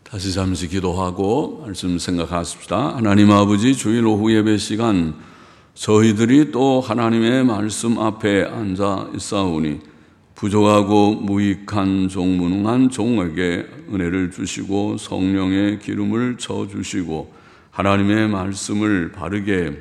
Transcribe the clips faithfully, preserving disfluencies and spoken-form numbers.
다시 잠시 기도하고 말씀 생각하십시다. 하나님 아버지, 주일 오후 예배 시간 저희들이 또 하나님의 말씀 앞에 앉아 있사오니 부족하고 무익한 종, 무능한 종에게 은혜를 주시고 성령의 기름을 쳐주시고 하나님의 말씀을 바르게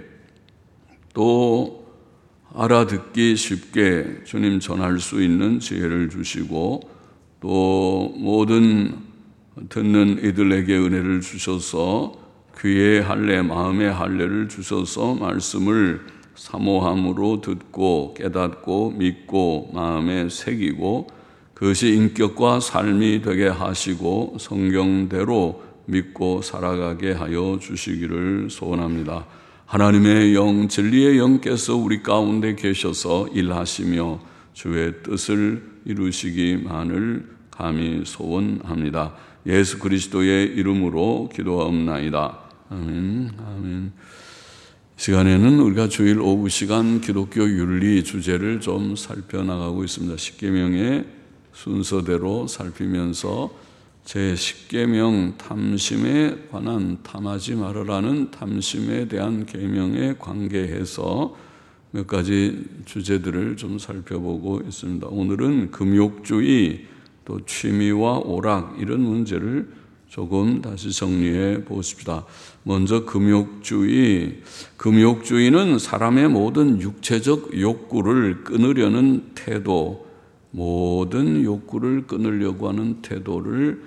또 알아듣기 쉽게 주님 전할 수 있는 지혜를 주시고 또 모든 듣는 이들에게 은혜를 주셔서 귀의 할례, 마음의 할례를 주셔서 말씀을 사모함으로 듣고 깨닫고 믿고 마음에 새기고 그것이 인격과 삶이 되게 하시고 성경대로 믿고 살아가게 하여 주시기를 소원합니다. 하나님의 영, 진리의 영께서 우리 가운데 계셔서 일하시며 주의 뜻을 이루시기만을 감히 소원합니다. 예수 그리스도의 이름으로 기도하옵나이다. 아멘. 아멘. 시간에는 우리가 주일 오후 시간 기독교 윤리 주제를 좀 살펴나가고 있습니다. 십계명의 순서대로 살피면서 제십계명 탐심에 관한 탐하지 말으라는 탐심에 대한 계명에 관계해서 몇 가지 주제들을 좀 살펴보고 있습니다. 오늘은 금욕주의, 또 취미와 오락 이런 문제를 조금 다시 정리해 보십시다. 먼저 금욕주의. 금욕주의는 사람의 모든 육체적 욕구를 끊으려는 태도, 모든 욕구를 끊으려고 하는 태도를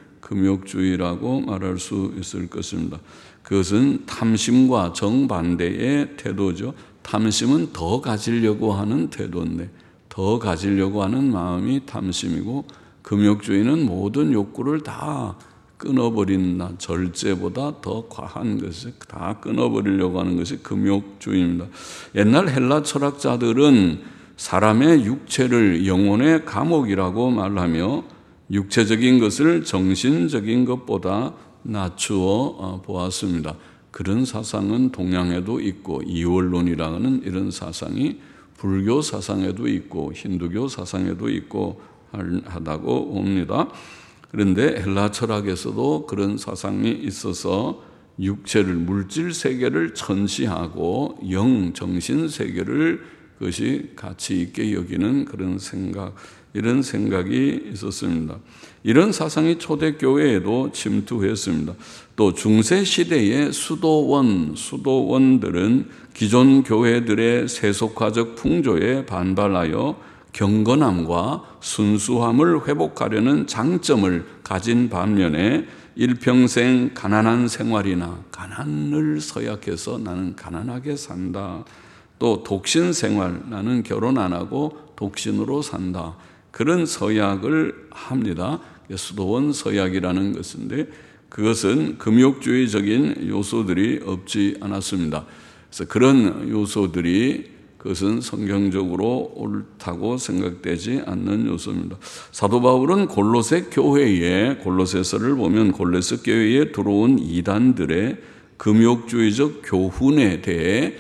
금욕주의라고 말할 수 있을 것입니다. 그것은 탐심과 정반대의 태도죠. 탐심은 더 가지려고 하는 태도인데 더 가지려고 하는 마음이 탐심이고 금욕주의는 모든 욕구를 다 끊어버린다. 절제보다 더 과한 것이 다 끊어버리려고 하는 것이 금욕주의입니다. 옛날 헬라 철학자들은 사람의 육체를 영혼의 감옥이라고 말하며 육체적인 것을 정신적인 것보다 낮추어 보았습니다. 그런 사상은 동양에도 있고 이원론이라는 이런 사상이 불교 사상에도 있고 힌두교 사상에도 있고 하다고 봅니다. 그런데 헬라 철학에서도 그런 사상이 있어서 육체를, 물질 세계를 천시하고 영, 정신 세계를 그것이 가치 있게 여기는 그런 생각, 이런 생각이 있었습니다. 이런 사상이 초대교회에도 침투했습니다. 또 중세시대의 수도원, 수도원들은 기존 교회들의 세속화적 풍조에 반발하여 경건함과 순수함을 회복하려는 장점을 가진 반면에 일평생 가난한 생활이나 가난을 서약해서 나는 가난하게 산다. 또 독신 생활, 나는 결혼 안 하고 독신으로 산다. 그런 서약을 합니다. 수도원 서약이라는 것인데 그것은 금욕주의적인 요소들이 없지 않았습니다. 그래서 그런 요소들이 그것은 성경적으로 옳다고 생각되지 않는 요소입니다. 사도 바울은 골로새 교회에, 골로새서를 보면 골로새 교회에 들어온 이단들의 금욕주의적 교훈에 대해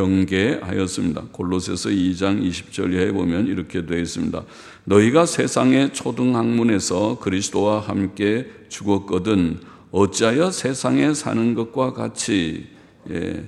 경계하였습니다. 골로새서 이 장 이십 절에 보면 이렇게 되어 있습니다. 너희가 세상의 초등학문에서 그리스도와 함께 죽었거든 어찌하여 세상에 사는 것과 같이 예,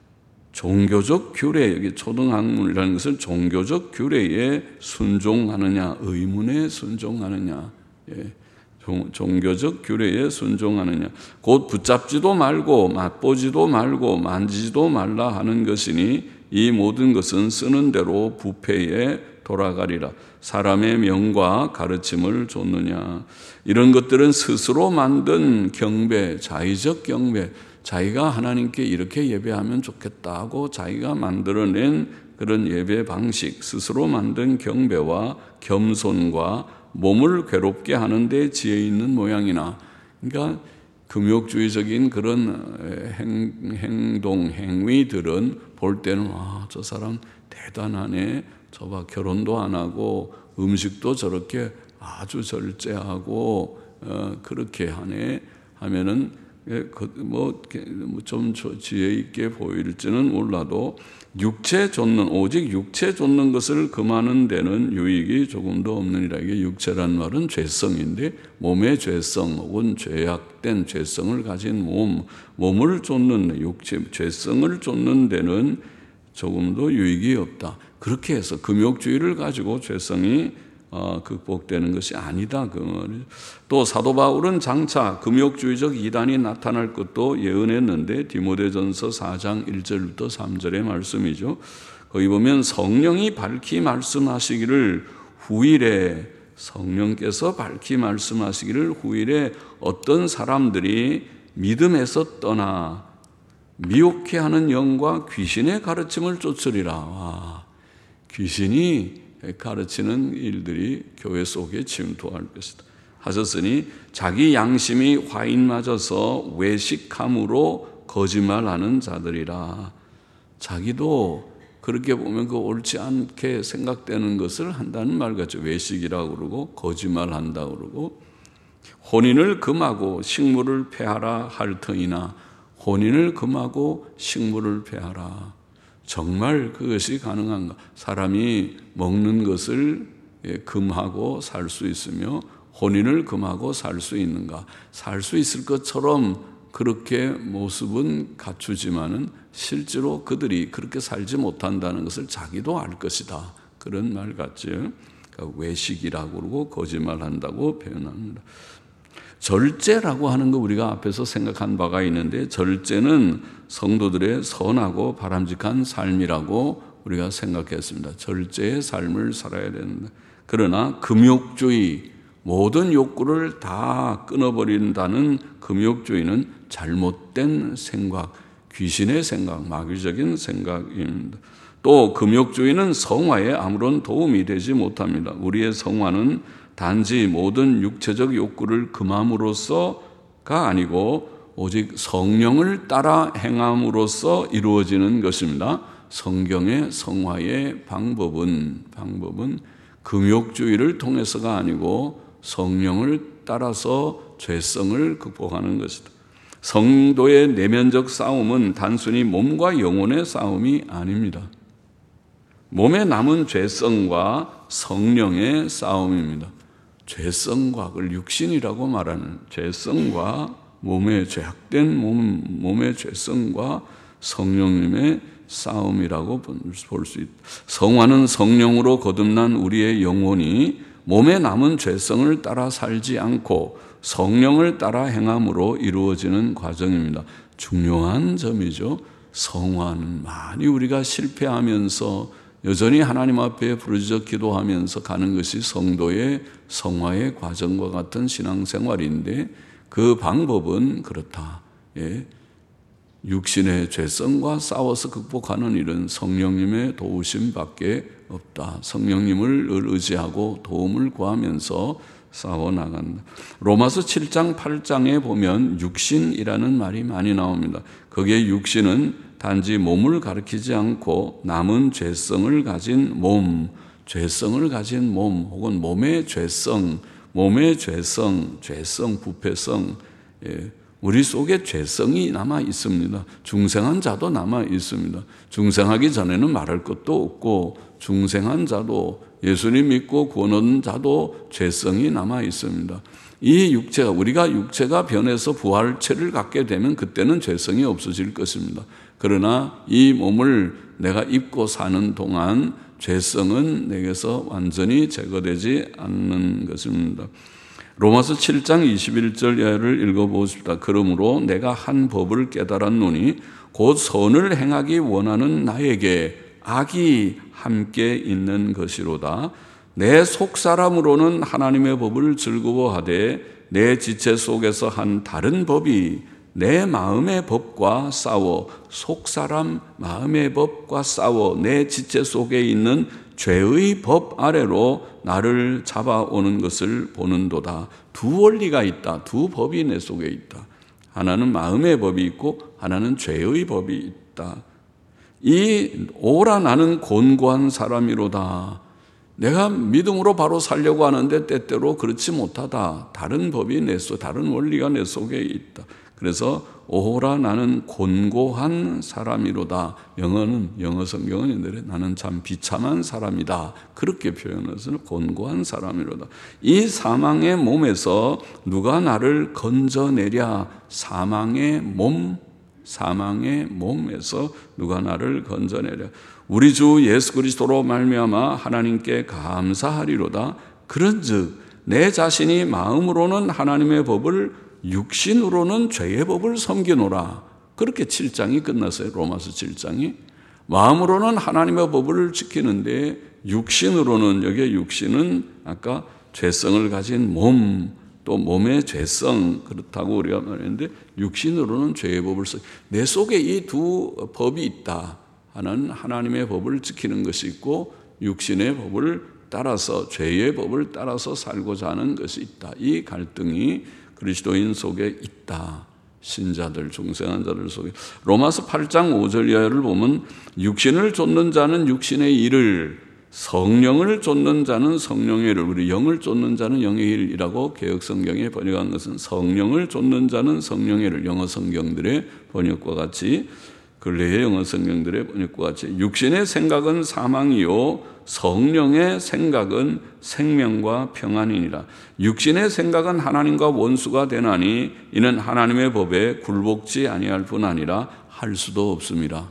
종교적 규례, 여기 초등학문이라는 것은 종교적 규례에 순종하느냐, 의문에 순종하느냐, 예, 종, 종교적 규례에 순종하느냐, 곧 붙잡지도 말고 맛보지도 말고 만지지도 말라 하는 것이니 이 모든 것은 쓰는 대로 부패에 돌아가리라. 사람의 명과 가르침을 줬느냐. 이런 것들은 스스로 만든 경배, 자의적 경배, 자기가 하나님께 이렇게 예배하면 좋겠다고 자기가 만들어낸 그런 예배 방식, 스스로 만든 경배와 겸손과 몸을 괴롭게 하는 데 지혜 있는 모양이나, 그러니까 금욕주의적인 그런 행, 행동, 행위들은 볼 때는 아, 저 사람 대단하네. 저봐 결혼도 안 하고 음식도 저렇게 아주 절제하고 어, 그렇게 하네 하면은 뭐좀 지혜 있게 보일지는 몰라도 육체 좇는 오직 육체 좇는 것을 금하는 데는 유익이 조금도 없느니라. 이게 육체란 말은 죄성인데 몸의 죄성 혹은 죄악된 죄성을 가진 몸, 몸을 좇는 육체 죄성을 좇는 데는 조금도 유익이 없다. 그렇게 해서 금욕주의를 가지고 죄성이 어, 극복되는 것이 아니다. 그 말이죠. 또 사도 바울은 장차 금욕주의적 이단이 나타날 것도 예언했는데 디모데전서 사 장 일 절부터 삼 절의 말씀이죠. 거기 보면 성령이 밝히 말씀하시기를 후일에 성령께서 밝히 말씀하시기를 후일에 어떤 사람들이 믿음에서 떠나 미혹해 하는 영과 귀신의 가르침을 쫓으리라. 와, 귀신이 가르치는 일들이 교회 속에 침투할 것이다 하셨으니 자기 양심이 화인 맞아서 외식함으로 거짓말하는 자들이라. 자기도 그렇게 보면 그 옳지 않게 생각되는 것을 한다는 말 같죠. 외식이라고 그러고 거짓말한다고 그러고 혼인을 금하고 식물을 폐하라 할 터이나 혼인을 금하고 식물을 폐하라. 정말 그것이 가능한가? 사람이 먹는 것을 금하고 살 수 있으며 혼인을 금하고 살 수 있는가? 살 수 있을 것처럼 그렇게 모습은 갖추지만은 실제로 그들이 그렇게 살지 못한다는 것을 자기도 알 것이다. 그런 말 같죠. 그러니까 외식이라고 그러고 거짓말한다고 표현합니다. 절제라고 하는 거 우리가 앞에서 생각한 바가 있는데 절제는 성도들의 선하고 바람직한 삶이라고 우리가 생각했습니다. 절제의 삶을 살아야 된다. 그러나 금욕주의, 모든 욕구를 다 끊어버린다는 금욕주의는 잘못된 생각, 귀신의 생각, 마귀적인 생각입니다. 또 금욕주의는 성화에 아무런 도움이 되지 못합니다. 우리의 성화는 단지 모든 육체적 욕구를 금함으로써가 아니고 오직 성령을 따라 행함으로써 이루어지는 것입니다. 성경의 성화의 방법은 방법은 금욕주의를 통해서가 아니고 성령을 따라서 죄성을 극복하는 것이다. 성도의 내면적 싸움은 단순히 몸과 영혼의 싸움이 아닙니다. 몸에 남은 죄성과 성령의 싸움입니다. 죄성과 그걸 육신이라고 말하는 죄성과 몸의 죄악된 몸, 몸의 죄성과 성령님의 싸움이라고 볼 수 있다. 성화는 성령으로 거듭난 우리의 영혼이 몸에 남은 죄성을 따라 살지 않고 성령을 따라 행함으로 이루어지는 과정입니다. 중요한 점이죠. 성화는 많이 우리가 실패하면서 여전히 하나님 앞에 부르짖어 기도하면서 가는 것이 성도의 성화의 과정과 같은 신앙생활인데 그 방법은 그렇다. 예. 육신의 죄성과 싸워서 극복하는 일은 성령님의 도우심밖에 없다. 성령님을 의지하고 도움을 구하면서 싸워나간다. 로마서 칠 장 팔 장에 보면 육신이라는 말이 많이 나옵니다. 거기에 육신은 단지 몸을 가리키지 않고 남은 죄성을 가진 몸, 죄성을 가진 몸 혹은 몸의 죄성, 몸의 죄성, 죄성, 부패성, 예, 우리 속에 죄성이 남아 있습니다. 중생한 자도 남아 있습니다. 중생하기 전에는 말할 것도 없고 중생한 자도 예수님 믿고 구원 얻은 자도 죄성이 남아 있습니다. 이 육체가 우리가 육체가 변해서 부활체를 갖게 되면 그때는 죄성이 없어질 것입니다. 그러나 이 몸을 내가 입고 사는 동안 죄성은 내게서 완전히 제거되지 않는 것입니다. 로마서 칠 장 이십일 절을 읽어보십시다. 그러므로 내가 한 법을 깨달았노니 곧 선을 행하기 원하는 나에게 악이 함께 있는 것이로다. 내 속사람으로는 하나님의 법을 즐거워하되 내 지체 속에서 한 다른 법이 내 마음의 법과 싸워 속사람 마음의 법과 싸워 내 지체 속에 있는 죄의 법 아래로 나를 잡아오는 것을 보는도다. 두 원리가 있다. 두 법이 내 속에 있다. 하나는 마음의 법이 있고 하나는 죄의 법이 있다. 이 오라 나는 곤고한 사람이로다. 내가 믿음으로 바로 살려고 하는데 때때로 그렇지 못하다. 다른 법이 내 속, 다른 원리가 내 속에 있다. 그래서 오호라 나는 곤고한 사람이로다. 영어는 영어 성경은 나는 참 비참한 사람이다. 그렇게 표현해서 곤고한 사람이로다. 이 사망의 몸에서 누가 나를 건져내랴. 사망의 몸, 사망의 몸에서 누가 나를 건져내랴. 우리 주 예수 그리스도로 말미암아 하나님께 감사하리로다. 그런즉 내 자신이 마음으로는 하나님의 법을 육신으로는 죄의 법을 섬기노라. 그렇게 칠 장이 끝났어요. 로마서 칠 장이. 마음으로는 하나님의 법을 지키는데 육신으로는, 여기에 육신은 아까 죄성을 가진 몸, 또 몸의 죄성, 그렇다고 우리가 말했는데 육신으로는 죄의 법을 써. 내 속에 이 두 법이 있다. 하나는 하나님의 법을 지키는 것이 있고 육신의 법을 따라서, 죄의 법을 따라서 살고자 하는 것이 있다. 이 갈등이 그리스도인 속에 있다. 신자들, 중생한 자들 속에. 로마서 팔 장 오 절 이하를 보면 육신을 좇는 자는 육신의 일을, 성령을 좇는 자는 성령의 일을, 우리 영을 좇는 자는 영의 일이라고 개역성경에 번역한 것은 성령을 좇는 자는 성령의 일을, 영어 성경들의 번역과 같이, 근래의 영어 성경들의 번역과 같이 육신의 생각은 사망이요 성령의 생각은 생명과 평안이니라. 육신의 생각은 하나님과 원수가 되나니 이는 하나님의 법에 굴복지 아니할 뿐 아니라 할 수도 없습니다.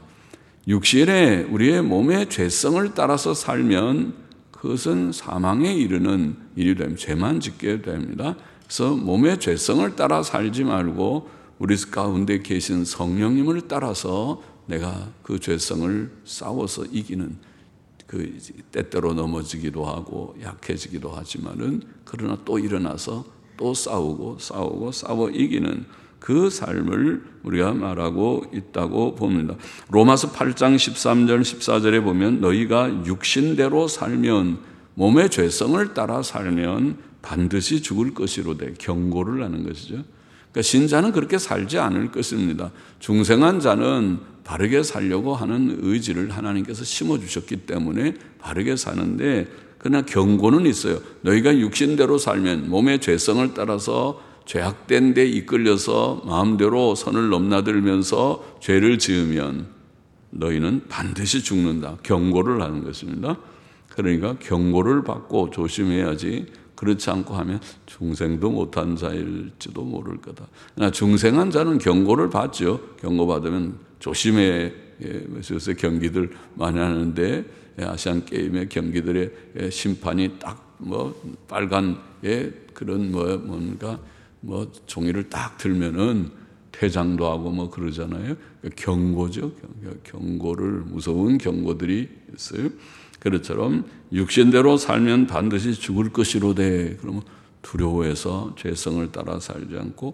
육신의 우리의 몸의 죄성을 따라서 살면 그것은 사망에 이르는 일이 됩니다. 죄만 짓게 됩니다. 그래서 몸의 죄성을 따라 살지 말고 우리 가운데 계신 성령님을 따라서 내가 그 죄성을 싸워서 이기는, 그 때때로 넘어지기도 하고 약해지기도 하지만은 그러나 또 일어나서 또 싸우고 싸우고 싸워 이기는 그 삶을 우리가 말하고 있다고 봅니다. 로마서 팔 장 십삼 절 십사 절에 보면 너희가 육신대로 살면, 몸의 죄성을 따라 살면 반드시 죽을 것이로되, 경고를 하는 것이죠. 그러니까 신자는 그렇게 살지 않을 것입니다. 중생한 자는 바르게 살려고 하는 의지를 하나님께서 심어주셨기 때문에 바르게 사는데, 그러나 경고는 있어요. 너희가 육신대로 살면, 몸의 죄성을 따라서 죄악된 데 이끌려서 마음대로 선을 넘나들면서 죄를 지으면 너희는 반드시 죽는다. 경고를 하는 것입니다. 그러니까 경고를 받고 조심해야지, 그렇지 않고 하면 중생도 못한 자일지도 모를 거다. 그러나 중생한 자는 경고를 받죠. 경고받으면 조심해. 요새 경기들 많이 하는데 아시안 게임의 경기들의 심판이 딱 뭐 빨간 그런 뭐 뭔가 뭐 종이를 딱 들면은 퇴장도 하고 뭐 그러잖아요. 경고죠. 경고를, 무서운 경고들이 있어요. 그것처럼 육신대로 살면 반드시 죽을 것이로되, 그러면 두려워해서 죄성을 따라 살지 않고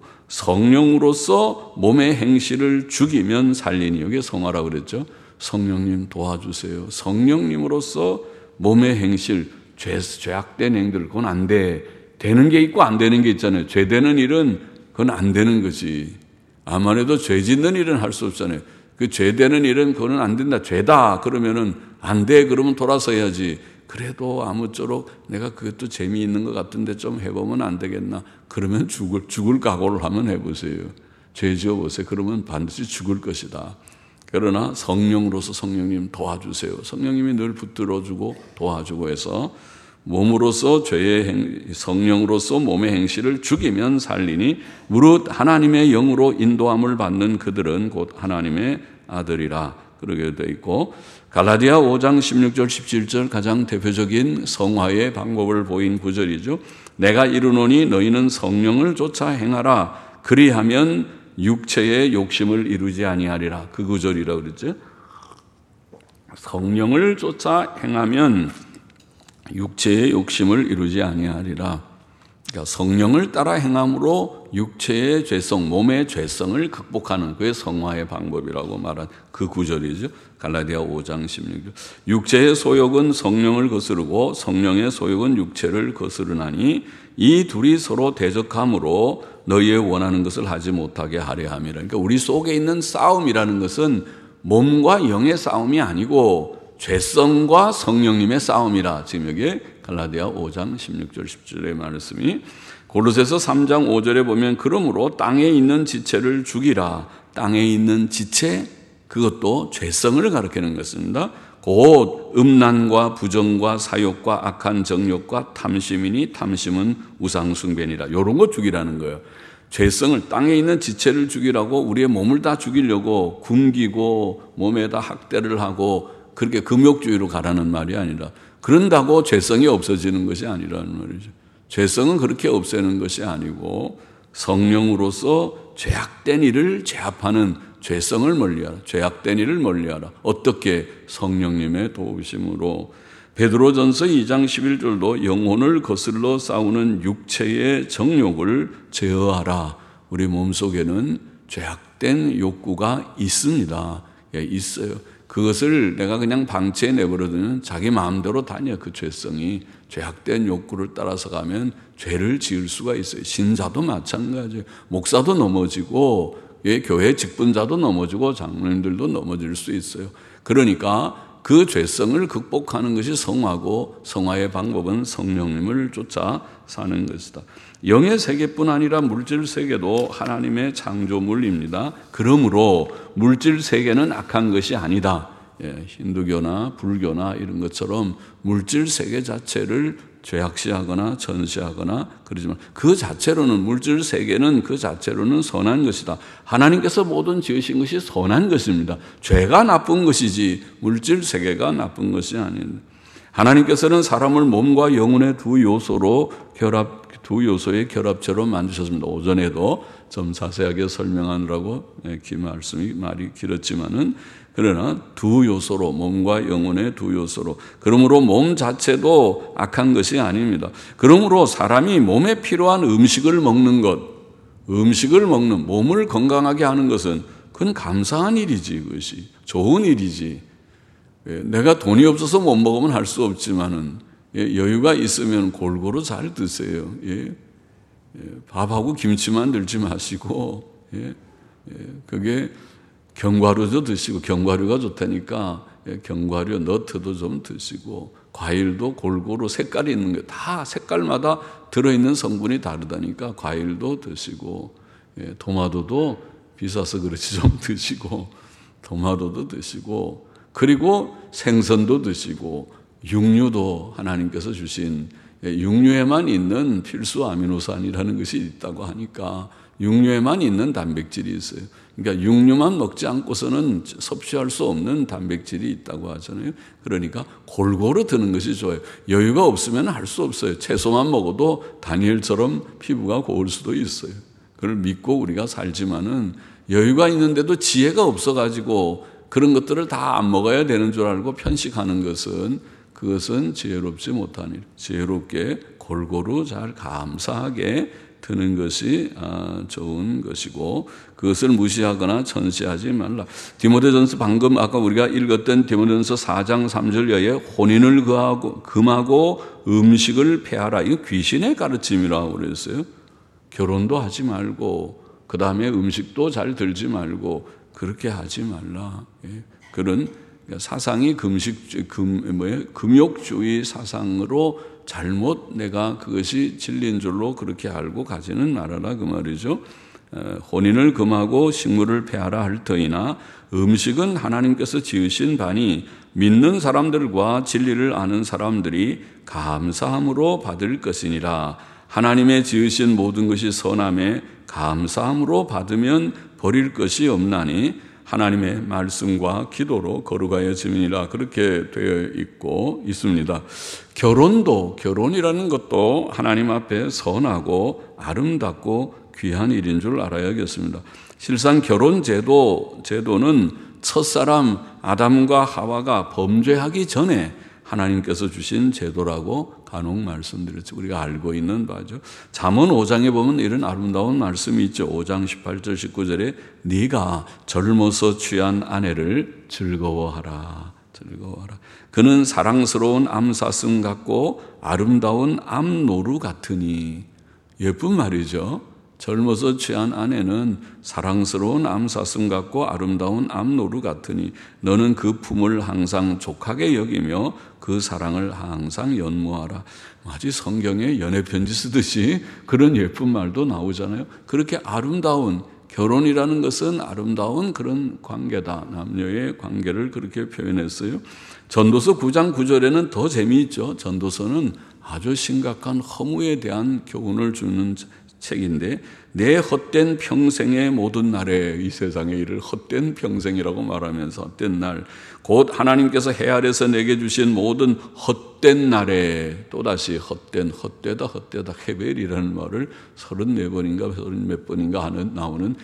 성령으로서 몸의 행실을 죽이면 살리니, 여기에 성화라고 그랬죠. 성령님 도와주세요. 성령님으로서 몸의 행실, 죄, 죄악된 행들, 그건 안 돼. 되는 게 있고 안 되는 게 있잖아요. 죄 되는 일은 그건 안 되는 거지. 아무래도 죄 짓는 일은 할 수 없잖아요. 그 죄 되는 일은 그거는 안 된다. 죄다. 그러면은 안 돼. 그러면 돌아서야지. 그래도 아무쪼록 내가 그것도 재미있는 것 같은데 좀 해보면 안 되겠나. 그러면 죽을, 죽을 각오를 하면 해보세요. 죄 지어보세요. 그러면 반드시 죽을 것이다. 그러나 성령으로서 성령님 도와주세요. 성령님이 늘 붙들어주고 도와주고 해서 몸으로서 죄의 행, 성령으로서 몸의 행실을 죽이면 살리니 무릇 하나님의 영으로 인도함을 받는 그들은 곧 하나님의 아들이라. 그러게 되어 있고, 갈라디아 오 장 십육 절 십칠 절 가장 대표적인 성화의 방법을 보인 구절이죠. 내가 이르노니 너희는 성령을 쫓아 행하라. 그리하면 육체의 욕심을 이루지 아니하리라. 그 구절이라고 그랬죠. 성령을 쫓아 행하면 육체의 욕심을 이루지 아니하리라. 그러니까 성령을 따라 행함으로 육체의 죄성, 몸의 죄성을 극복하는 그의 성화의 방법이라고 말한 그 구절이죠. 갈라디아 오 장 십육 절. 육체의 소욕은 성령을 거스르고 성령의 소욕은 육체를 거스르나니 이 둘이 서로 대적함으로 너희의 원하는 것을 하지 못하게 하려 함이라. 그러니까 우리 속에 있는 싸움이라는 것은 몸과 영의 싸움이 아니고 죄성과 성령님의 싸움이라. 지금 여기 갈라디아 오 장 십육 절 십칠 절의 말씀이, 골로새서 삼 장 오 절에 보면 그러므로 땅에 있는 지체를 죽이라. 땅에 있는 지체, 그것도 죄성을 가리키는 것입니다. 곧 음란과 부정과 사욕과 악한 정욕과 탐심이니 탐심은 우상숭배니라. 이런 거 죽이라는 거예요. 죄성을, 땅에 있는 지체를 죽이라고 우리의 몸을 다 죽이려고 굶기고 몸에다 학대를 하고 그렇게 금욕주의로 가라는 말이 아니라, 그런다고 죄성이 없어지는 것이 아니라는 말이죠. 죄성은 그렇게 없애는 것이 아니고 성령으로서 죄악된 일을 제압하는, 죄성을 멀리하라. 죄악된 일을 멀리하라. 어떻게? 성령님의 도우심으로. 베드로전서 이 장 십일 절도 영혼을 거슬러 싸우는 육체의 정욕을 제어하라. 우리 몸속에는 죄악된 욕구가 있습니다. 예, 있어요. 그것을 내가 그냥 방치해 내버려두면 자기 마음대로 다녀. 그 죄성이 죄악된 욕구를 따라서 가면 죄를 지을 수가 있어요. 신자도 마찬가지예요. 목사도 넘어지고, 예, 교회 직분자도 넘어지고 장로님들도 넘어질 수 있어요. 그러니까 그 죄성을 극복하는 것이 성화고, 성화의 방법은 성령님을 쫓아 사는 것이다. 영의 세계뿐 아니라 물질 세계도 하나님의 창조물입니다. 그러므로 물질 세계는 악한 것이 아니다. 예, 힌두교나 불교나 이런 것처럼 물질 세계 자체를 죄악시하거나 전시하거나 그러지만, 그 자체로는, 물질 세계는 그 자체로는 선한 것이다. 하나님께서 모든 지으신 것이 선한 것입니다. 죄가 나쁜 것이지 물질 세계가 나쁜 것이 아닙니다. 하나님께서는 사람을 몸과 영혼의 두 요소로 결합, 두 요소의 결합체로 만드셨습니다. 오전에도 좀 자세하게 설명하느라고 기 말씀이 말이 길었지만은, 그러나 두 요소로, 몸과 영혼의 두 요소로. 그러므로 몸 자체도 악한 것이 아닙니다. 그러므로 사람이 몸에 필요한 음식을 먹는 것, 음식을 먹는, 몸을 건강하게 하는 것은 그건 감사한 일이지. 그것이 좋은 일이지. 내가 돈이 없어서 못 먹으면 할 수 없지만은, 여유가 있으면 골고루 잘 드세요. 예. 밥하고 김치만 들지 마시고, 예. 그게 견과류도 드시고, 견과류가 좋다니까 견과류, 너트도 좀 드시고, 과일도 골고루 색깔이 있는 게 다 색깔마다 들어있는 성분이 다르다니까 과일도 드시고, 예, 토마토도 비싸서 그렇지 좀 드시고, 토마토도 드시고, 그리고 생선도 드시고, 육류도 하나님께서 주신, 육류에만 있는 필수 아미노산이라는 것이 있다고 하니까 육류에만 있는 단백질이 있어요. 그러니까 육류만 먹지 않고서는 섭취할 수 없는 단백질이 있다고 하잖아요. 그러니까 골고루 드는 것이 좋아요. 여유가 없으면 할 수 없어요. 채소만 먹어도 다니엘처럼 피부가 고울 수도 있어요. 그걸 믿고 우리가 살지만은, 여유가 있는데도 지혜가 없어가지고 그런 것들을 다 안 먹어야 되는 줄 알고 편식하는 것은, 그것은 지혜롭지 못한 일. 지혜롭게 골고루 잘 감사하게 드는 것이 좋은 것이고, 그것을 무시하거나 전시하지 말라. 디모데전서, 방금 아까 우리가 읽었던 디모데전서 사 장 삼 절여에 혼인을 금하고, 금하고 음식을 폐하라. 이거 귀신의 가르침이라고 그랬어요. 결혼도 하지 말고, 그 다음에 음식도 잘 들지 말고 그렇게 하지 말라. 예. 그런 사상이 금식, 금, 뭐예요? 금욕주의 사상으로 잘못 내가 그것이 진리인 줄로 그렇게 알고 가지는 말아라. 그 말이죠. 혼인을 금하고 식물을 폐하라 할 터이나 음식은 하나님께서 지으신 바니 믿는 사람들과 진리를 아는 사람들이 감사함으로 받을 것이니라. 하나님의 지으신 모든 것이 선함에 감사함으로 받으면 버릴 것이 없나니 하나님의 말씀과 기도로 거룩하여짐이니라. 그렇게 되어 있고 있습니다. 결혼도, 결혼이라는 것도 하나님 앞에 선하고 아름답고 귀한 일인 줄 알아야겠습니다. 실상 결혼 제도, 제도는 첫사람 아담과 하와가 범죄하기 전에 하나님께서 주신 제도라고 간혹 말씀드렸죠. 우리가 알고 있는 바죠. 잠언 오 장에 보면 이런 아름다운 말씀이 있죠. 오 장 십팔 절 십구 절에 네가 젊어서 취한 아내를 즐거워하라. 즐거워하라. 그는 사랑스러운 암사슴 같고 아름다운 암노루 같으니. 예쁜 말이죠. 젊어서 취한 아내는 사랑스러운 암사슴 같고 아름다운 암노루 같으니 너는 그 품을 항상 족하게 여기며 그 사랑을 항상 연모하라. 마치 성경에 연애편지 쓰듯이 그런 예쁜 말도 나오잖아요. 그렇게 아름다운, 결혼이라는 것은 아름다운 그런 관계다. 남녀의 관계를 그렇게 표현했어요. 전도서 구 장 구 절에는 더 재미있죠. 전도서는 아주 심각한 허무에 대한 교훈을 주는 책인데, 내 헛된 평생의 모든 날에, 이 세상에 이를 헛된 평생이라고 말하면서 헛된 날, 곧 하나님께서 해 아래서 내게 주신 모든 헛된 날에, 또다시 헛된, 헛되다 헛되다 헤벨이라는 말을 서른네 번인가 서른 몇 번인가 하는 나오는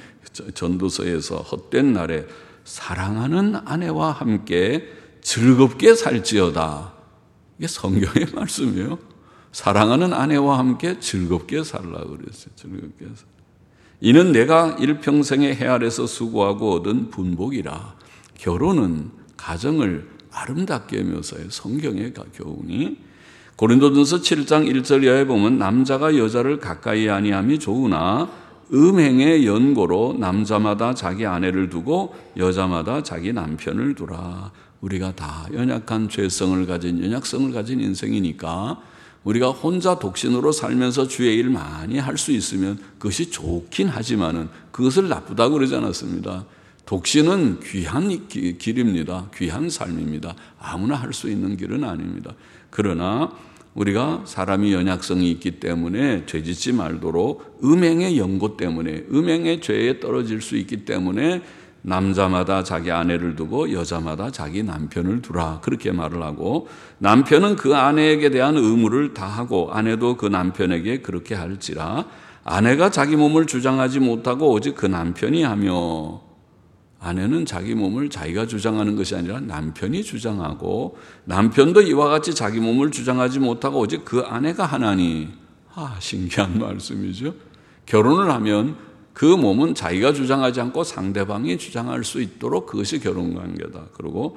전도서에서 헛된 날에 사랑하는 아내와 함께 즐겁게 살지어다. 이게 성경의 말씀이에요. 사랑하는 아내와 함께 즐겁게 살라 그랬어요. 즐겁게 살라. 이는 내가 일평생의 해 아래서 수고하고 얻은 분복이라. 결혼은 가정을 아름답게 묘사해. 성경의 교훈이. 고린도전서 칠 장 일 절 이하에 보면 남자가 여자를 가까이 아니함이 좋으나 음행의 연고로 남자마다 자기 아내를 두고 여자마다 자기 남편을 두라. 우리가 다 연약한 죄성을 가진, 연약성을 가진 인생이니까 우리가 혼자 독신으로 살면서 주의 일 많이 할 수 있으면 그것이 좋긴 하지만은 그것을 나쁘다고 그러지 않았습니다. 독신은 귀한 길입니다. 귀한 삶입니다. 아무나 할 수 있는 길은 아닙니다. 그러나 우리가 사람이 연약성이 있기 때문에 죄짓지 말도록 음행의 연고 때문에, 음행의 죄에 떨어질 수 있기 때문에 남자마다 자기 아내를 두고 여자마다 자기 남편을 두라. 그렇게 말을 하고, 남편은 그 아내에게 대한 의무를 다하고 아내도 그 남편에게 그렇게 할지라. 아내가 자기 몸을 주장하지 못하고 오직 그 남편이 하며, 아내는 자기 몸을 자기가 주장하는 것이 아니라 남편이 주장하고, 남편도 이와 같이 자기 몸을 주장하지 못하고 오직 그 아내가 하나니. 아, 신기한 말씀이죠. 결혼을 하면 그 몸은 자기가 주장하지 않고 상대방이 주장할 수 있도록 그것이 결혼관계다. 그리고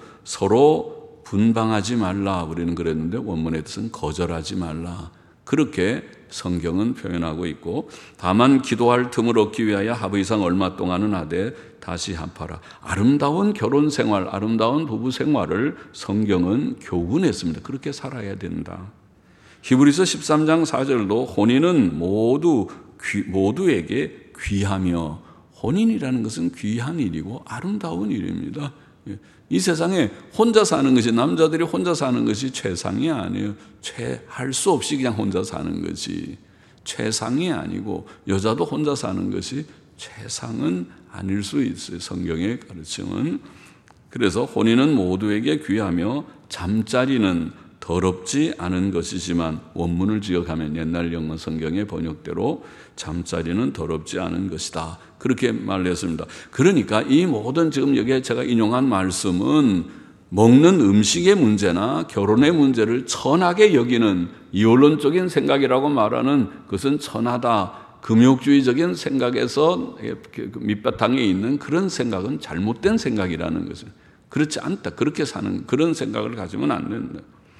서로 분방하지 말라. 우리는 그랬는데 원문의 뜻은 거절하지 말라. 그렇게 성경은 표현하고 있고, 다만 기도할 틈을 얻기 위하여 하부이상 얼마 동안은 하되 다시 합하라. 아름다운 결혼 생활, 아름다운 부부 생활을 성경은 교훈했습니다. 그렇게 살아야 된다. 히브리서 십삼 장 사 절도 혼인은 모두 귀, 모두에게 귀하며, 혼인이라는 것은 귀한 일이고 아름다운 일입니다. 이 세상에 혼자 사는 것이, 남자들이 혼자 사는 것이 최상이 아니에요. 최할 수 없이 그냥 혼자 사는 것이 최상이 아니고, 여자도 혼자 사는 것이 최상은 아닐 수 있어요. 성경의 가르침은. 그래서 혼인은 모두에게 귀하며 잠자리는 더럽지 않은 것이지만, 원문을 지역하면 옛날 영어 성경의 번역대로 잠자리는 더럽지 않은 것이다. 그렇게 말했습니다. 그러니까 이 모든 지금 여기에 제가 인용한 말씀은 먹는 음식의 문제나 결혼의 문제를 천하게 여기는 이원론적인 생각이라고 말하는 그것은 천하다, 금욕주의적인 생각에서 밑바탕에 있는 그런 생각은 잘못된 생각이라는 것을, 그렇지 않다, 그렇게 사는 그런 생각을 가지면 안 된다.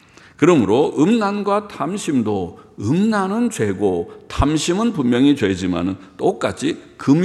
그러므로 음란과 탐심도, 음란은 죄고 탐심은 분명히 죄지만은 똑같이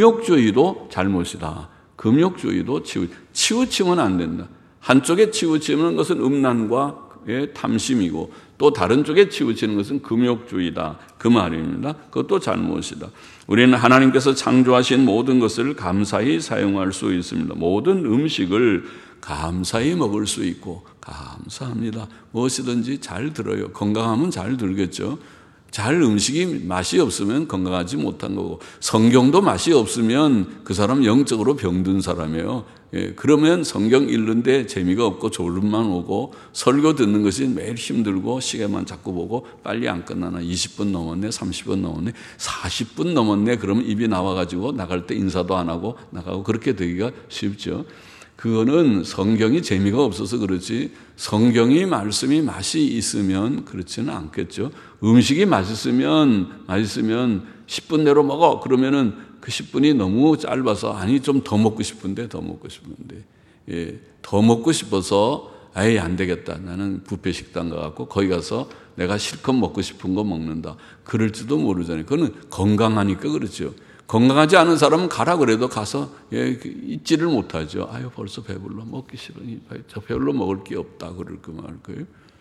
금욕주의도 잘못이다. 금욕주의도 치우, 치우치면 안 된다. 한쪽에 치우치는 것은 음란과 탐심이고 또 다른 쪽에 치우치는 것은 금욕주의다. 그 말입니다. 그것도 잘못이다. 우리는 하나님께서 창조하신 모든 것을 감사히 사용할 수 있습니다. 모든 음식을 감사히 먹을 수 있고, 감사합니다. 무엇이든지 잘 들어요. 건강하면 잘 들겠죠. 잘 음식이 맛이 없으면 건강하지 못한 거고, 성경도 맛이 없으면 그 사람 영적으로 병든 사람이에요. 예, 그러면 성경 읽는데 재미가 없고 졸음만 오고, 설교 듣는 것이 매일 힘들고 시계만 자꾸 보고 빨리 안 끝나나, 이십 분 넘었네, 삼십 분 넘었네, 사십 분 넘었네, 그러면 입이 나와가지고 나갈 때 인사도 안 하고 나가고, 그렇게 되기가 쉽죠. 그거는 성경이 재미가 없어서 그렇지, 성경이 말씀이 맛이 있으면 그렇지는 않겠죠. 음식이 맛있으면 맛있으면 십 분 내로 먹어 그러면은 그 십 분이 너무 짧아서, 아니 좀 더 먹고 싶은데 더 먹고 싶은데 예, 더 먹고 싶어서 아예 안 되겠다, 나는 뷔페 식당 가갖고 거기 가서 내가 실컷 먹고 싶은 거 먹는다, 그럴지도 모르잖아요. 그거는 건강하니까 그렇죠. 건강하지 않은 사람은 가라 그래도 가서 예, 잊지를 못하죠. 아유 벌써 배불러 먹기 싫어. 저 별로 먹을 게 없다 그럴 거 말 거예요.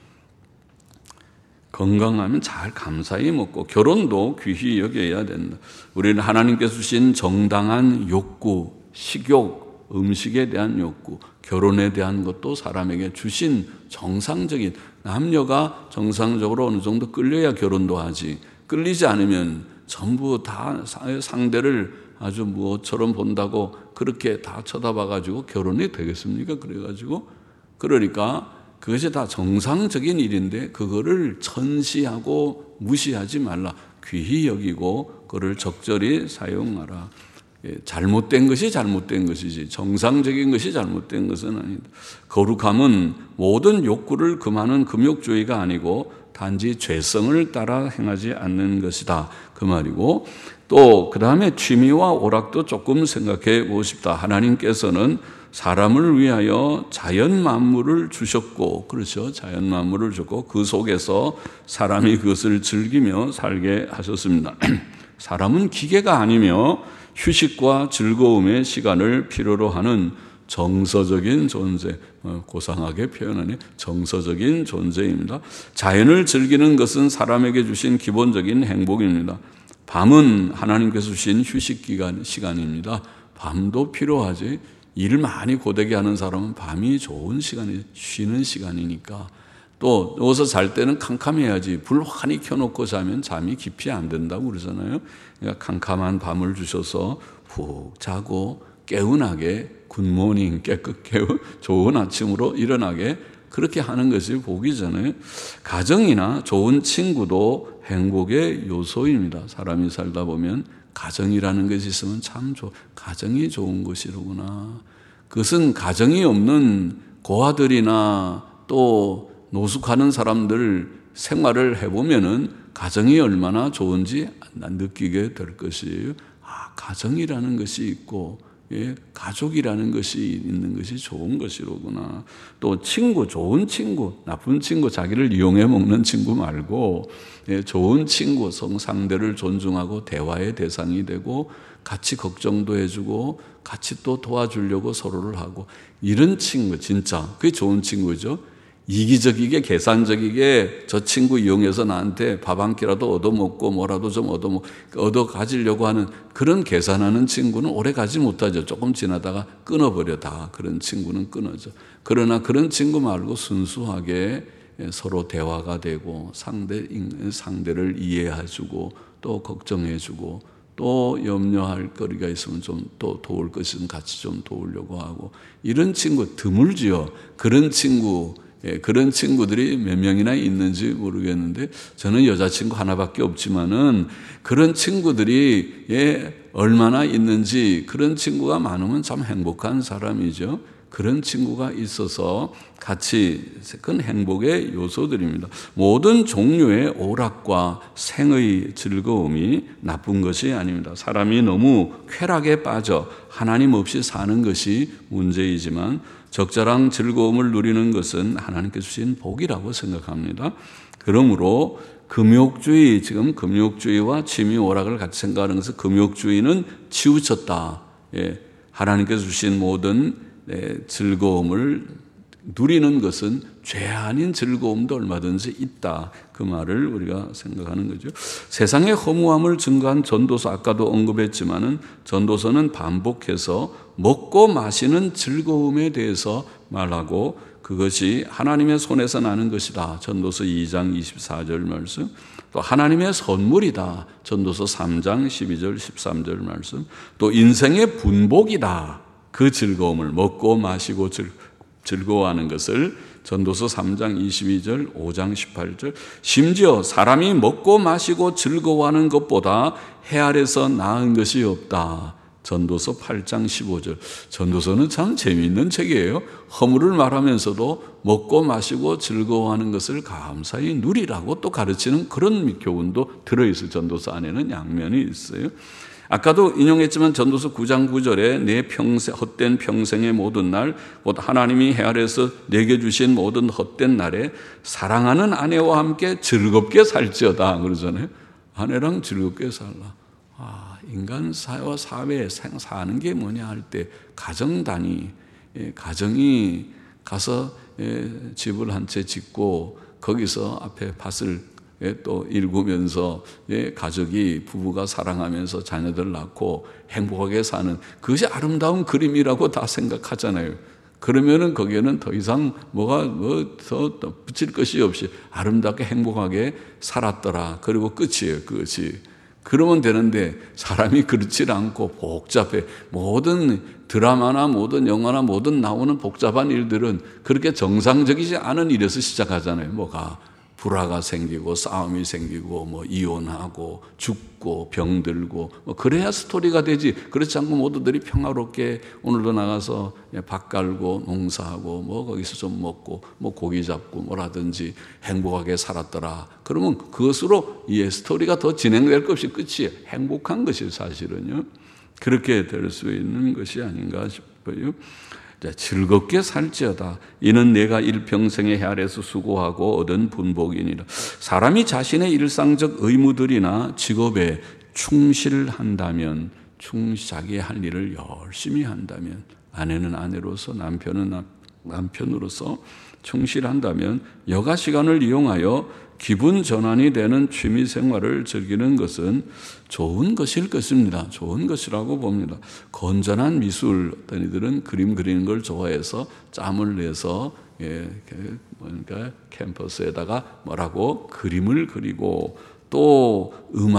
건강하면 잘 감사히 먹고 결혼도 귀히 여겨야 된다. 우리는 하나님께서 주신 정당한 욕구, 식욕, 음식에 대한 욕구, 결혼에 대한 것도 사람에게 주신 정상적인, 남녀가 정상적으로 어느 정도 끌려야 결혼도 하지, 끌리지 않으면 전부 다 상대를 아주 무엇처럼 본다고 그렇게 다 쳐다봐가지고 결혼이 되겠습니까? 그래가지고 그러니까 그것이 다 정상적인 일인데 그거를 천시하고 무시하지 말라. 귀히 여기고 그를 적절히 사용하라. 잘못된 것이 잘못된 것이지 정상적인 것이 잘못된 것은 아니다. 거룩함은 모든 욕구를 금하는 금욕주의가 아니고 단지 죄성을 따라 행하지 않는 것이다. 그 말이고, 또 그 다음에 취미와 오락도 조금 생각해 보고 싶다. 하나님께서는 사람을 위하여 자연 만물을 주셨고, 그렇죠. 자연 만물을 줬고 그 속에서 사람이 그것을 즐기며 살게 하셨습니다. 사람은 기계가 아니며 휴식과 즐거움의 시간을 필요로 하는 정서적인 존재, 고상하게 표현하니 정서적인 존재입니다. 자연을 즐기는 것은 사람에게 주신 기본적인 행복입니다. 밤은 하나님께서 주신 휴식 기간, 시간입니다. 밤도 필요하지. 일을 많이 고되게 하는 사람은 밤이 좋은 시간이, 쉬는 시간이니까. 또 누워서 잘 때는 캄캄해야지. 불 환히 켜놓고 자면 잠이 깊이 안 된다고 그러잖아요. 그러니까 캄캄한 밤을 주셔서 푹 자고 개운하게 굿모닝, 깨끗 깨운 좋은 아침으로 일어나게 그렇게 하는 것이 복이잖아요. 가정이나 좋은 친구도 행복의 요소입니다. 사람이 살다 보면 가정이라는 것이 있으면 참 좋, 가정이 좋은 것이로구나. 그것은 가정이 없는 고아들이나 또 노숙하는 사람들 생활을 해보면은 가정이 얼마나 좋은지 느끼게 될 것이에요. 아, 가정이라는 것이 있고, 예, 가족이라는 것이 있는 것이 좋은 것이로구나. 또 친구, 좋은 친구, 나쁜 친구, 자기를 이용해 먹는 친구 말고, 예, 좋은 친구, 상대를 존중하고 대화의 대상이 되고 같이 걱정도 해주고 같이 또 도와주려고 서로를 하고, 이런 친구 진짜 그게 좋은 친구죠. 이기적이게 계산적이게 저 친구 이용해서 나한테 밥 한 끼라도 얻어먹고 뭐라도 좀 얻어, 얻어 가지려고 하는 그런 계산하는 친구는 오래 가지 못하죠. 조금 지나다가 끊어버려. 다 그런 친구는 끊어져. 그러나 그런 친구 말고 순수하게 서로 대화가 되고 상대, 상대를 이해해주고 또 걱정해주고 또 염려할 거리가 있으면 좀 또 도울 것은 같이 좀 도우려고 하고, 이런 친구 드물지요. 그런 친구, 예, 그런 친구들이 몇 명이나 있는지 모르겠는데 저는 여자친구 하나밖에 없지만은 그런 친구들이 예, 얼마나 있는지, 그런 친구가 많으면 참 행복한 사람이죠. 그런 친구가 있어서 같이, 그건 행복의 요소들입니다. 모든 종류의 오락과 생의 즐거움이 나쁜 것이 아닙니다. 사람이 너무 쾌락에 빠져 하나님 없이 사는 것이 문제이지만 적절한 즐거움을 누리는 것은 하나님께서 주신 복이라고 생각합니다. 그러므로 금욕주의, 지금 금욕주의와 취미 오락을 같이 생각하는 것은, 금욕주의는 치우쳤다. 예, 하나님께서 주신 모든 네, 즐거움을 누리는 것은 죄 아닌 즐거움도 얼마든지 있다. 그 말을 우리가 생각하는 거죠. 세상의 허무함을 증거한 전도서, 아까도 언급했지만은 전도서는 반복해서 먹고 마시는 즐거움에 대해서 말하고, 그것이 하나님의 손에서 나는 것이다. 전도서 이 장 이십사 절 말씀. 또 하나님의 선물이다. 전도서 삼 장 십이 절 십삼 절 말씀. 또 인생의 분복이다. 그 즐거움을 먹고 마시고 즐, 즐거워하는 것을 전도서 삼 장 이십이 절 오 장 십팔 절, 심지어 사람이 먹고 마시고 즐거워하는 것보다 해 아래서 나은 것이 없다. 전도서 팔 장 십오 절. 전도서는 참 재미있는 책이에요. 허물을 말하면서도 먹고 마시고 즐거워하는 것을 감사히 누리라고 또 가르치는 그런 교훈도 들어있어요. 전도서 안에는 양면이 있어요. 아까도 인용했지만 전도서 구 장 구 절에 내 평생, 헛된 평생의 모든 날, 곧 하나님이 해 아래서 내게 주신 모든 헛된 날에 사랑하는 아내와 함께 즐겁게 살지어다 그러잖아요. 아내랑 즐겁게 살라. 아, 인간 사회와 사회에 사는 게 뭐냐 할 때 가정 단위, 가정이 가서 집을 한 채 짓고 거기서 앞에 밭을 또 일구면서 가족이 부부가 사랑하면서 자녀들 낳고 행복하게 사는 그것이 아름다운 그림이라고 다 생각하잖아요. 그러면은 거기에는 더 이상 뭐가 뭐 더 붙일 것이 없이 아름답게 행복하게 살았더라. 그리고 끝이에요. 끝이. 그러면 되는데 사람이 그렇지 않고 복잡해. 모든 드라마나 모든 영화나 모든 나오는 복잡한 일들은 그렇게 정상적이지 않은 일에서 시작하잖아요. 뭐가 불화가 생기고 싸움이 생기고 뭐 이혼하고 죽고 병들고 뭐 그래야 스토리가 되지. 그렇지 않고 모두들이 평화롭게 오늘도 나가서 밭 갈고 농사하고 뭐 거기서 좀 먹고 뭐 고기 잡고 뭐라든지 행복하게 살았더라. 그러면 그것으로 이 스토리가 더 진행될 것이 끝이에요. 행복한 것이 사실은요. 그렇게 될 수 있는 것이 아닌가 싶어요. 즐겁게 살지어다. 이는 내가 일평생의 헤아려서 수고하고 얻은 분복이니라. 사람이 자신의 일상적 의무들이나 직업에 충실한다면, 충실 자기의 할 일을 열심히 한다면, 아내는 아내로서 남편은 남편으로서 충실한다면 여가 시간을 이용하여 기분 전환이 되는 취미 생활을 즐기는 것은 좋은 것일 것입니다. 좋은 것이라고 봅니다. 건전한 미술, 어떤 이들은 그림 그리는 걸 좋아해서 짬을 내서 예, 그러니까 캠퍼스에다가 뭐라고 그림을 그리고 또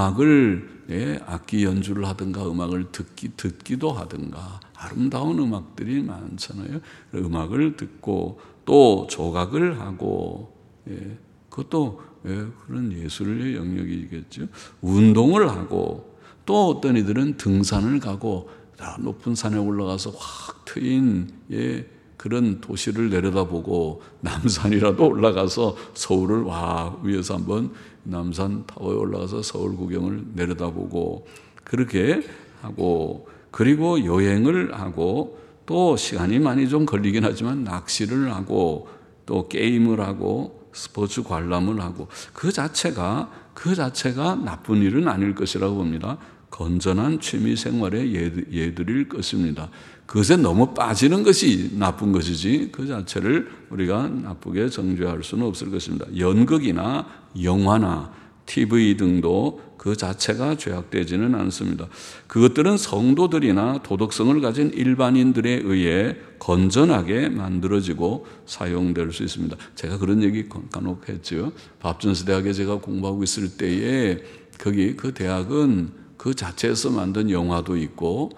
음악을 예, 악기 연주를 하든가 음악을 듣기, 듣기도 하든가 아름다운 음악들이 많잖아요. 음악을 듣고 또 조각을 하고 예, 그것도 예, 그런 예술의 영역이겠죠. 운동을 하고 또 어떤 이들은 등산을 가고 높은 산에 올라가서 확 트인 예, 그런 도시를 내려다보고 남산이라도 올라가서 서울을 와 위에서 한번 남산 타워에 올라가서 서울 구경을 내려다보고 그렇게 하고 그리고 여행을 하고 또 시간이 많이 좀 걸리긴 하지만 낚시를 하고 또 게임을 하고 스포츠 관람을 하고 그 자체가 그 자체가 나쁜 일은 아닐 것이라고 봅니다. 건전한 취미 생활에 예드릴 것입니다. 그것에 너무 빠지는 것이 나쁜 것이지 그 자체를 우리가 나쁘게 정죄할 수는 없을 것입니다. 연극이나 영화나 티비 등도 그 자체가 죄악되지는 않습니다. 그것들은 성도들이나 도덕성을 가진 일반인들에 의해 건전하게 만들어지고 사용될 수 있습니다. 제가 그런 얘기 간혹 했죠. 밥준스 대학에 제가 공부하고 있을 때에 거기 그 대학은 그 자체에서 만든 영화도 있고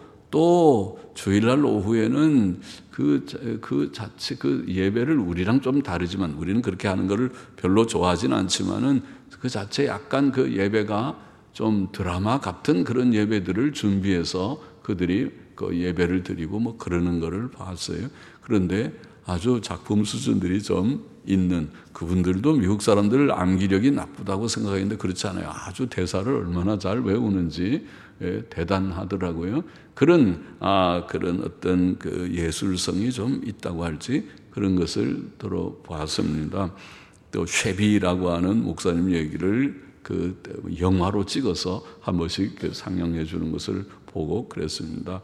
또 주일날 오후에는 그, 그 자체 그 예배를 우리랑 좀 다르지만 우리는 그렇게 하는 것을 별로 좋아하지는 않지만은 그 자체 약간 그 예배가 좀 드라마 같은 그런 예배들을 준비해서 그들이 그 예배를 드리고 뭐 그러는 거를 봤어요. 그런데 아주 작품 수준들이 좀 있는 그분들도 미국 사람들 암기력이 나쁘다고 생각했는데 그렇지 않아요. 아주 대사를 얼마나 잘 외우는지 예, 대단하더라고요. 그런 아 그런 어떤 그 예술성이 좀 있다고 할지 그런 것을 들어봤습니다. 또 쉐비라고 하는 목사님 얘기를 그 영화로 찍어서 한 번씩 상영해 주는 것을 보고 그랬습니다.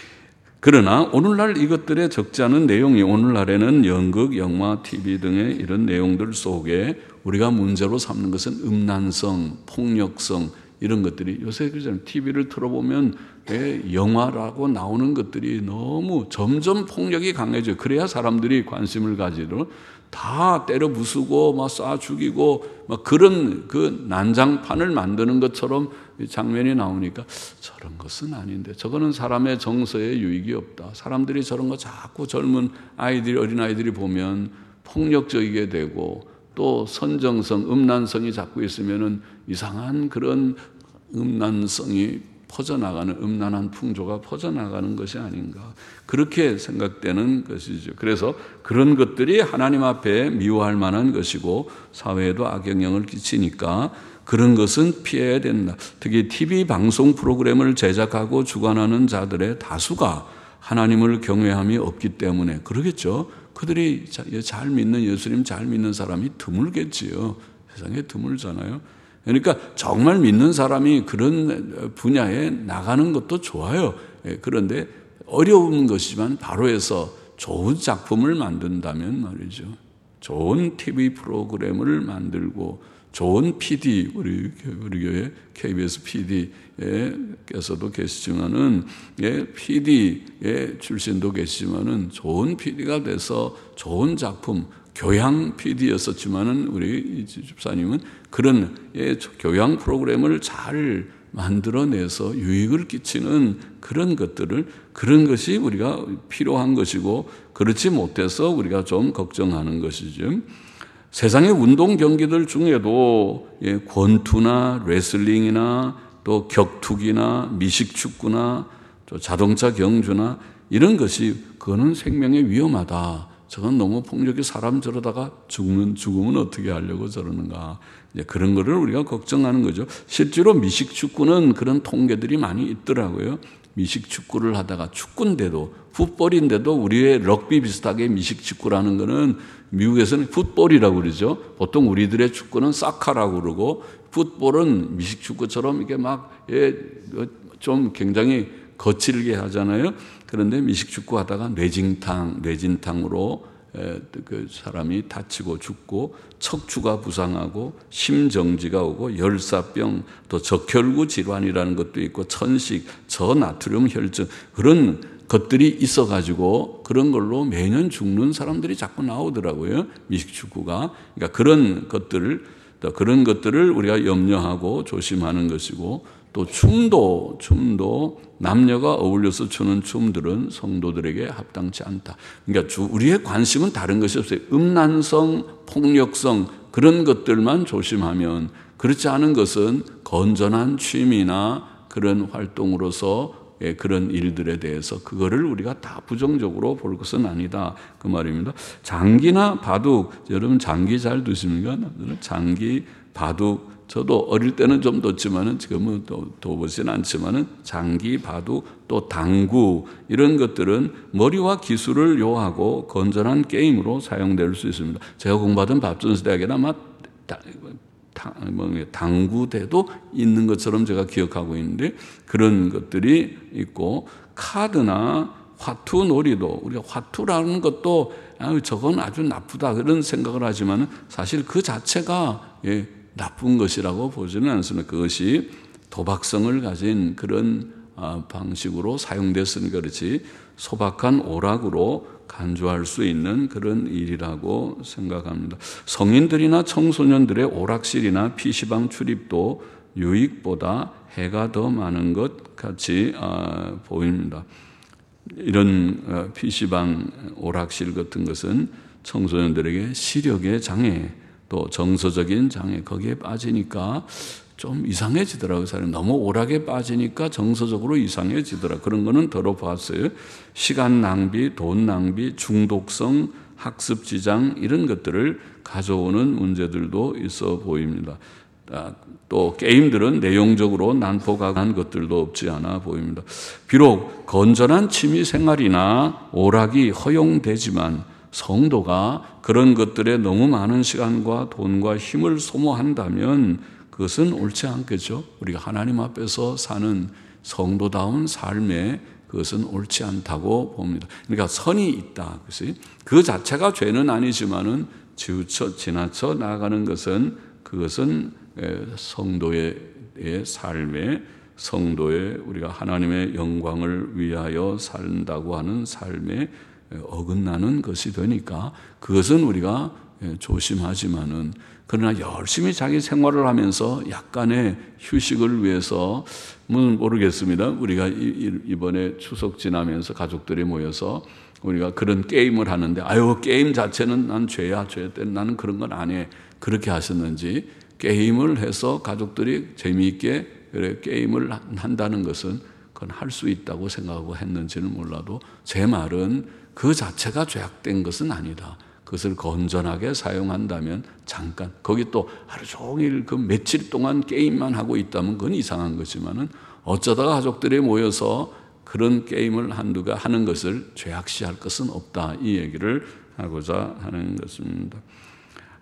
그러나 오늘날 이것들에 적지 않은 내용이 오늘날에는 연극, 영화, 티비 등의 이런 내용들 속에 우리가 문제로 삼는 것은 음란성, 폭력성 이런 것들이 요새 그잖아요. 티비를 틀어보면 영화라고 나오는 것들이 너무 점점 폭력이 강해져요. 그래야 사람들이 관심을 가지도록 다 때려 부수고 막 쏴 죽이고 막 그런 그 난장판을 만드는 것처럼 장면이 나오니까 저런 것은 아닌데 저거는 사람의 정서에 유익이 없다. 사람들이 저런 거 자꾸 젊은 아이들이 어린 아이들이 보면 폭력적이게 되고 또 선정성, 음란성이 자꾸 있으면은 이상한 그런 음란성이 퍼져나가는 음란한 풍조가 퍼져나가는 것이 아닌가 그렇게 생각되는 것이죠. 그래서 그런 것들이 하나님 앞에 미워할 만한 것이고 사회에도 악영향을 끼치니까 그런 것은 피해야 된다. 특히 티비 방송 프로그램을 제작하고 주관하는 자들의 다수가 하나님을 경외함이 없기 때문에 그러겠죠. 그들이 잘 믿는 예수님 잘 믿는 사람이 드물겠지요. 세상에 드물잖아요. 그러니까 정말 믿는 사람이 그런 분야에 나가는 것도 좋아요. 그런데 어려운 것이지만 바로 해서 좋은 작품을 만든다면 말이죠. 좋은 티비 프로그램을 만들고 좋은 피디, 우리, 우리 교회 케이비에스 피디께서도 계시지만은, 예, 피디의 출신도 계시지만은 좋은 피디가 돼서 좋은 작품, 교양 피디였었지만은 우리 집사님은 그런, 예, 교양 프로그램을 잘 만들어내서 유익을 끼치는 그런 것들을, 그런 것이 우리가 필요한 것이고, 그렇지 못해서 우리가 좀 걱정하는 것이죠. 세상의 운동 경기들 중에도, 예, 권투나 레슬링이나 또 격투기나 미식축구나 또 자동차 경주나 이런 것이, 그거는 생명에 위험하다. 저건 너무 폭력이, 사람 저러다가 죽는, 죽으면 어떻게 하려고 저러는가. 이제 그런 거를 우리가 걱정하는 거죠. 실제로 미식축구는 그런 통계들이 많이 있더라고요. 미식축구를 하다가, 축구인데도, 풋볼인데도 우리의 럭비 비슷하게 미식축구라는 거는 미국에서는 풋볼이라고 그러죠. 보통 우리들의 축구는 사카라고 그러고, 풋볼은 미식축구처럼 이게 막, 예, 좀 굉장히 거칠게 하잖아요. 그런데 미식축구 하다가 뇌진탕, 뇌진탕으로 그 사람이 다치고 죽고, 척추가 부상하고, 심정지가 오고, 열사병, 또 적혈구 질환이라는 것도 있고, 천식, 저나트륨 혈증, 그런 것들이 있어가지고 그런 걸로 매년 죽는 사람들이 자꾸 나오더라고요. 미식축구가. 그러니까 그런 것들을, 그런 것들을 우리가 염려하고 조심하는 것이고, 또 춤도, 춤도 남녀가 어울려서 추는 춤들은 성도들에게 합당치 않다. 그러니까 우리의 관심은 다른 것이 없어요. 음란성, 폭력성, 그런 것들만 조심하면, 그렇지 않은 것은 건전한 취미나 그런 활동으로서 그런 일들에 대해서 그거를 우리가 다 부정적으로 볼 것은 아니다, 그 말입니다. 장기나 바둑, 여러분 장기 잘 두십니까? 장기, 바둑, 저도 어릴 때는 좀 뒀지만은 지금은 또 둬보진 않지만은 장기, 바둑, 또 당구, 이런 것들은 머리와 기술을 요하고 건전한 게임으로 사용될 수 있습니다. 제가 공부하던 밥전수대학에는 아마 당구대도 있는 것처럼 제가 기억하고 있는데, 그런 것들이 있고, 카드나 화투 놀이도, 우리가 화투라는 것도 아, 저건 아주 나쁘다 그런 생각을 하지만 사실 그 자체가, 예, 나쁜 것이라고 보지는 않습니다. 그것이 도박성을 가진 그런 방식으로 사용됐으니까 그렇지, 소박한 오락으로 간주할 수 있는 그런 일이라고 생각합니다. 성인들이나 청소년들의 오락실이나 피시방 출입도 유익보다 해가 더 많은 것 같이 보입니다. 이런 피시방, 오락실 같은 것은 청소년들에게 시력의 장애, 또 정서적인 장애, 거기에 빠지니까 좀 이상해지더라고요. 사람이 너무 오락에 빠지니까 정서적으로 이상해지더라. 그런 거는 들어봤어요. 시간 낭비, 돈 낭비, 중독성, 학습 지장, 이런 것들을 가져오는 문제들도 있어 보입니다. 또 게임들은 내용적으로 난폭한 것들도 없지 않아 보입니다. 비록 건전한 취미 생활이나 오락이 허용되지만 성도가 그런 것들에 너무 많은 시간과 돈과 힘을 소모한다면 그것은 옳지 않겠죠. 우리가 하나님 앞에서 사는 성도다운 삶에 그것은 옳지 않다고 봅니다. 그러니까 선이 있다. 그것이 그 자체가 죄는 아니지만은 지우쳐 지나쳐 나아가는 것은, 그것은 성도의 삶에, 성도의 우리가 하나님의 영광을 위하여 산다고 하는 삶에 어긋나는 것이 되니까 그것은 우리가 조심하지만은, 그러나 열심히 자기 생활을 하면서 약간의 휴식을 위해서, 모르겠습니다. 우리가 이번에 추석 지나면서 가족들이 모여서 우리가 그런 게임을 하는데, 아유, 게임 자체는 난 죄야, 죄 때문에 나는 그런 건 안 해. 그렇게 하셨는지, 게임을 해서 가족들이 재미있게 그래, 게임을 한다는 것은 그건 할 수 있다고 생각하고 했는지는 몰라도, 제 말은 그 자체가 죄악된 것은 아니다. 그것을 건전하게 사용한다면 잠깐, 거기 또 하루 종일 그 며칠 동안 게임만 하고 있다면 그건 이상한 거지만은, 어쩌다가 가족들이 모여서 그런 게임을 한두가 하는 것을 죄악시할 것은 없다. 이 얘기를 하고자 하는 것입니다.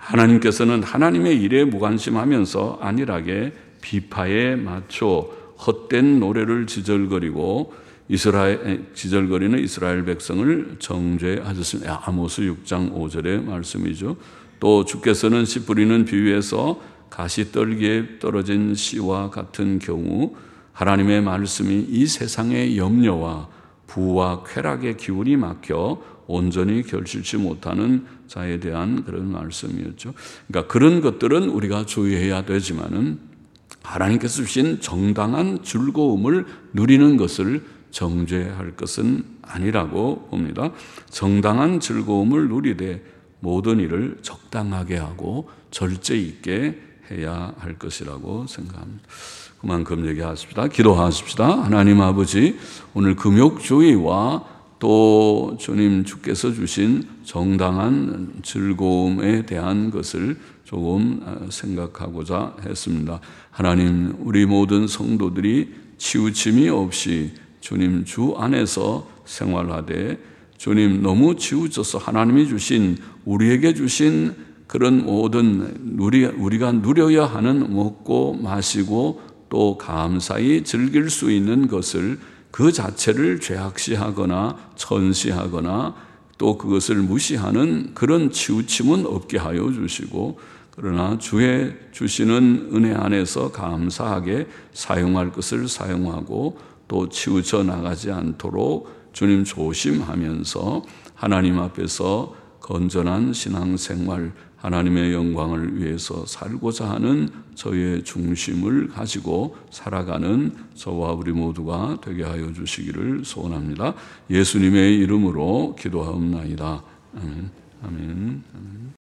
하나님께서는 하나님의 일에 무관심하면서 안일하게 비파에 맞춰 헛된 노래를 지절거리고 이스라엘 지절거리는 이스라엘 백성을 정죄하셨습니다. 아모스 육 장 오 절의 말씀이죠. 또 주께서는 씨 뿌리는 비유에서 가시떨기에 떨어진 씨와 같은 경우 하나님의 말씀이 이 세상의 염려와 부와 쾌락의 기운이 막혀 온전히 결실치 못하는 자에 대한 그런 말씀이었죠. 그러니까 그런 것들은 우리가 주의해야 되지만은 하나님께서 주신 정당한 즐거움을 누리는 것을 정죄할 것은 아니라고 봅니다. 정당한 즐거움을 누리되 모든 일을 적당하게 하고 절제 있게 해야 할 것이라고 생각합니다. 그만큼 얘기하십시다. 기도하십시다. 하나님 아버지, 오늘 금욕주의와 또 주님 주께서 주신 정당한 즐거움에 대한 것을 조금 생각하고자 했습니다. 하나님, 우리 모든 성도들이 치우침이 없이 주님 주 안에서 생활하되 주님 너무 치우쳐서 하나님이 주신 우리에게 주신 그런 모든 우리, 우리가 누려야 하는 먹고 마시고 또 감사히 즐길 수 있는 것을 그 자체를 죄악시하거나 천시하거나 또 그것을 무시하는 그런 치우침은 없게 하여 주시고, 그러나 주의 주시는 은혜 안에서 감사하게 사용할 것을 사용하고 또 치우쳐 나가지 않도록 주님 조심하면서 하나님 앞에서 건전한 신앙생활, 하나님의 영광을 위해서 살고자 하는 저의 중심을 가지고 살아가는 저와 우리 모두가 되게 하여 주시기를 소원합니다. 예수님의 이름으로 기도하옵나이다. 아멘. 아멘. 아멘.